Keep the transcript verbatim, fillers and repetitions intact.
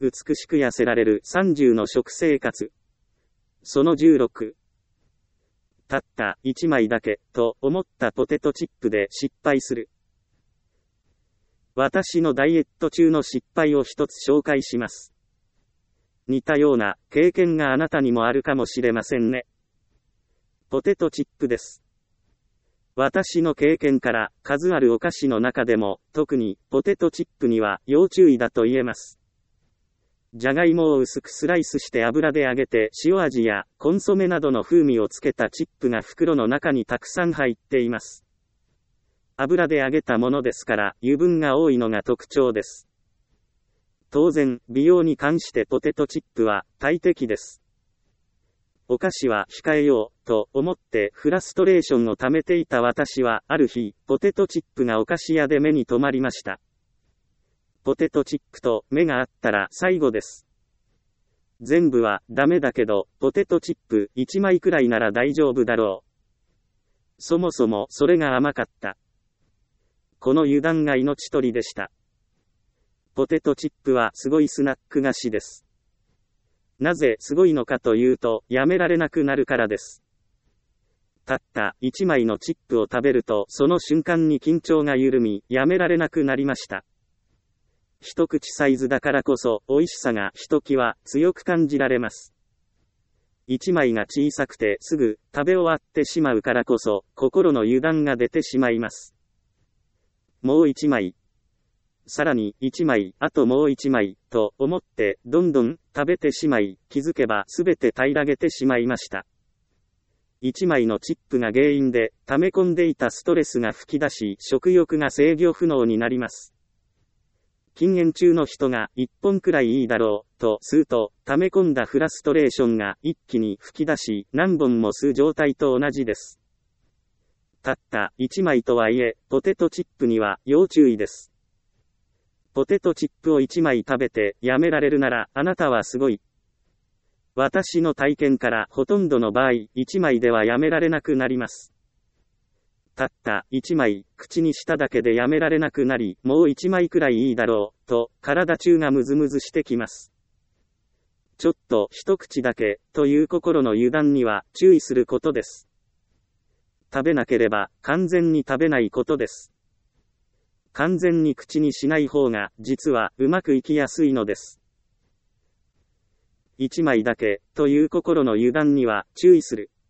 美しく痩せられるさんじゅうの食生活。そのじゅうろく。たったいちまいだけと思ったポテトチップで失敗する。私のダイエット中の失敗を一つ紹介します。似たような経験があなたにもあるかもしれませんね。ポテトチップです。私の経験から数あるお菓子の中でも特にポテトチップには要注意だと言えます。じゃがいもを薄くスライスして油で揚げて塩味やコンソメなどの風味をつけたチップが袋の中にたくさん入っています。油で揚げたものですから油分が多いのが特徴です。当然、美容に関してポテトチップは大敵です。お菓子は控えようと思ってフラストレーションを溜めていた私はある日、ポテトチップがお菓子屋で目に留まりました。ポテトチップと目が合ったら最後です。全部はダメだけど、ポテトチップいちまいくらいなら大丈夫だろう。そもそもそれが甘かった。この油断が命取りでした。ポテトチップはすごいスナック菓子です。なぜすごいのかというと、やめられなくなるからです。たったいちまいのチップを食べると、その瞬間に緊張が緩み、やめられなくなりました。一口サイズだからこそ、美味しさがひときわ強く感じられます。いちまいが小さくてすぐ食べ終わってしまうからこそ、心の油断が出てしまいます。もういちまい。さらにいちまい、あともういちまい、と思って、どんどん食べてしまい、気づけばすべて平らげてしまいました。いちまいのチップが原因で、溜め込んでいたストレスが吹き出し、食欲が制御不能になります。禁煙中の人がいっぽんくらいいいだろう、と吸うと、溜め込んだフラストレーションが一気に吹き出し、何本も吸う状態と同じです。たったいちまいとはいえ、ポテトチップには要注意です。ポテトチップをいちまい食べてやめられるなら、あなたはすごい。私の体験からほとんどの場合、いちまいではやめられなくなります。たったいちまい、口にしただけでやめられなくなり、もういちまいくらいいいだろう、と、体中がムズムズしてきます。ちょっと一口だけ、という心の油断には注意することです。食べなければ、完全に食べないことです。完全に口にしない方が、実はうまくいきやすいのです。いちまいだけ、という心の油断には注意する。